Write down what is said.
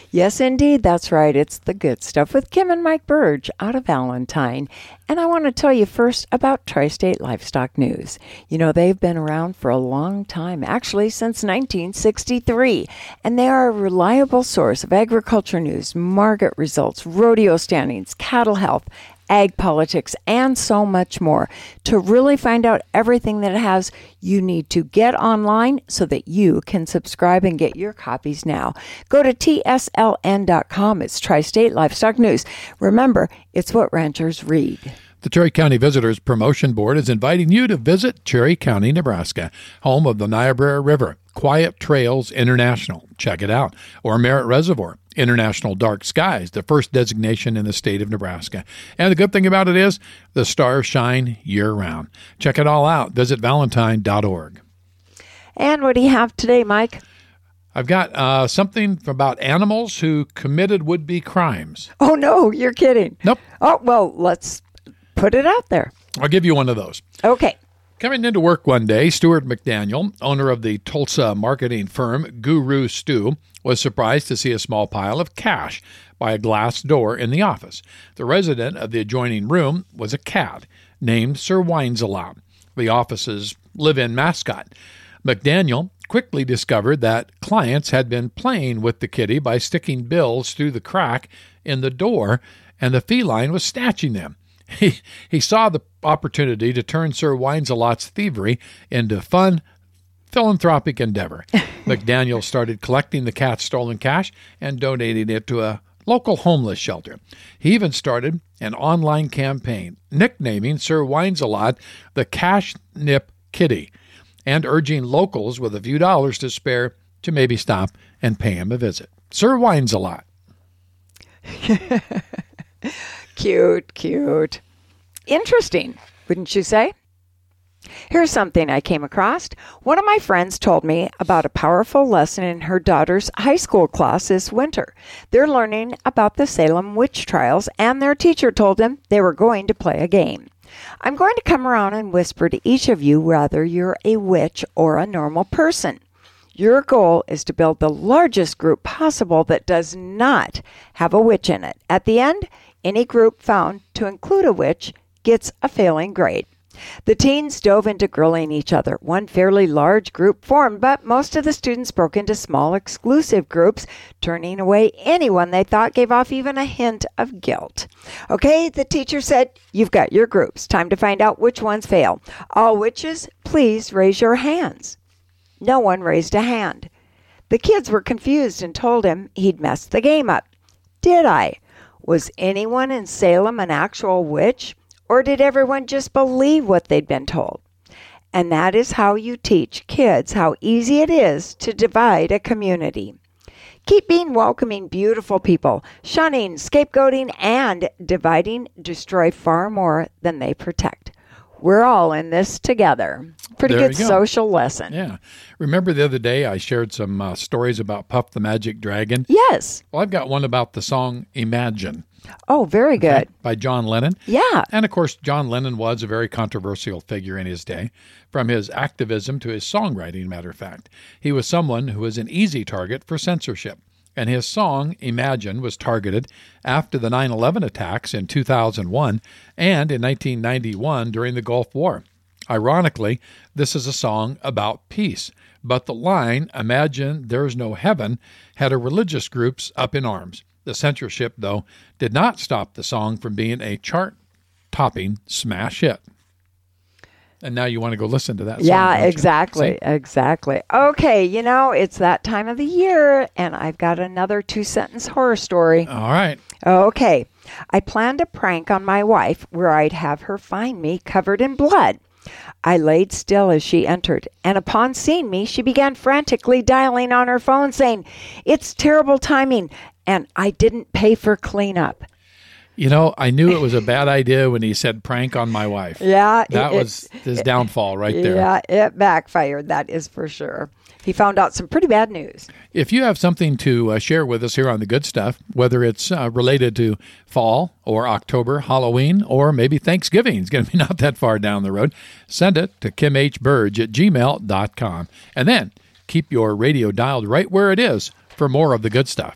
Yes, indeed. That's right. It's the good stuff with Kim and Mike Burge out of Valentine. And I want to tell you first about Tri-State Livestock News. You know, they've been around for a long time, actually since 1963. And they are a reliable source of agriculture news, market results, rodeo standings, cattle health, ag politics, and so much more. To really find out everything that it has, you need to get online so that you can subscribe and get your copies now. Go to tsln.com. It's Tri-State Livestock News. Remember, it's what ranchers read. The Cherry County Visitors Promotion Board is inviting you to visit Cherry County, Nebraska, home of the Niobrara River, Quiet Trails International. Check it out. Or Merritt Reservoir, International Dark Skies, the first designation in the state of Nebraska. And the good thing about it is the stars shine year-round. Check it all out. Visit valentine.org. And what do you have today, Mike? I've got something about animals who committed would-be crimes. Oh, no, you're kidding. Nope. Oh, well, let's put it out there. I'll give you one of those. Okay. Coming into work one day, Stuart McDaniel, owner of the Tulsa marketing firm Guru Stew, was surprised to see a small pile of cash by a glass door in the office. The resident of the adjoining room was a cat named Sir Wines-A-Lot, the office's live-in mascot. McDaniel quickly discovered that clients had been playing with the kitty by sticking bills through the crack in the door, and the feline was snatching them. He saw the opportunity to turn Sir Wines-A-Lot's thievery into fun, philanthropic endeavor. McDaniel started collecting the cat's stolen cash and donating it to a local homeless shelter. He even started an online campaign nicknaming Sir Wines-A-Lot the Cash Nip Kitty and urging locals with a few dollars to spare to maybe stop and pay him a visit. Sir Wines-A-Lot. Cute, cute. Interesting, wouldn't you say? Here's something I came across. One of my friends told me about a powerful lesson in her daughter's high school class this winter. They're learning about the Salem witch trials, and their teacher told them they were going to play a game. I'm going to come around and whisper to each of you whether you're a witch or a normal person. Your goal is to build the largest group possible that does not have a witch in it. At the end, any group found to include a witch gets a failing grade. The teens dove into grilling each other. One fairly large group formed, but most of the students broke into small, exclusive groups, turning away anyone they thought gave off even a hint of guilt. Okay, the teacher said, you've got your groups. Time to find out which ones fail. All witches, please raise your hands. No one raised a hand. The kids were confused and told him he'd messed the game up. Did I? Was anyone in Salem an actual witch? Or did everyone just believe what they'd been told? And that is how you teach kids how easy it is to divide a community. Keep being welcoming, beautiful people. Shunning, scapegoating, and dividing destroy far more than they protect. We're all in this together. Pretty good social lesson. Yeah. Remember the other day I shared some stories about Puff the Magic Dragon? Yes. Well, I've got one about the song Imagine. Oh, very good. Okay, by John Lennon. Yeah. And, of course, John Lennon was a very controversial figure in his day, from his activism to his songwriting, matter of fact. He was someone who was an easy target for censorship. And his song, Imagine, was targeted after the 9/11 attacks in 2001 and in 1991 during the Gulf War. Ironically, this is a song about peace, but the line, Imagine There's No Heaven, had a religious groups up in arms. The censorship, though, did not stop the song from being a chart-topping smash hit. And now you want to go listen to that song. Yeah, exactly. Okay, you know, it's that time of the year, and I've got another 2-sentence horror story. All right. Okay. I planned a prank on my wife where I'd have her find me covered in blood. I laid still as she entered, and upon seeing me, she began frantically dialing on her phone, saying, "It's terrible timing, and I didn't pay for cleanup." You know, I knew it was a bad idea when he said prank on my wife. Yeah. That was his downfall right there. Yeah, it backfired, that is for sure. He found out some pretty bad news. If you have something to share with us here on The Good Stuff, whether it's related to fall or October, Halloween, or maybe Thanksgiving, it's going to be not that far down the road, send it to kimhburge@gmail.com. And then keep your radio dialed right where it is for more of The Good Stuff.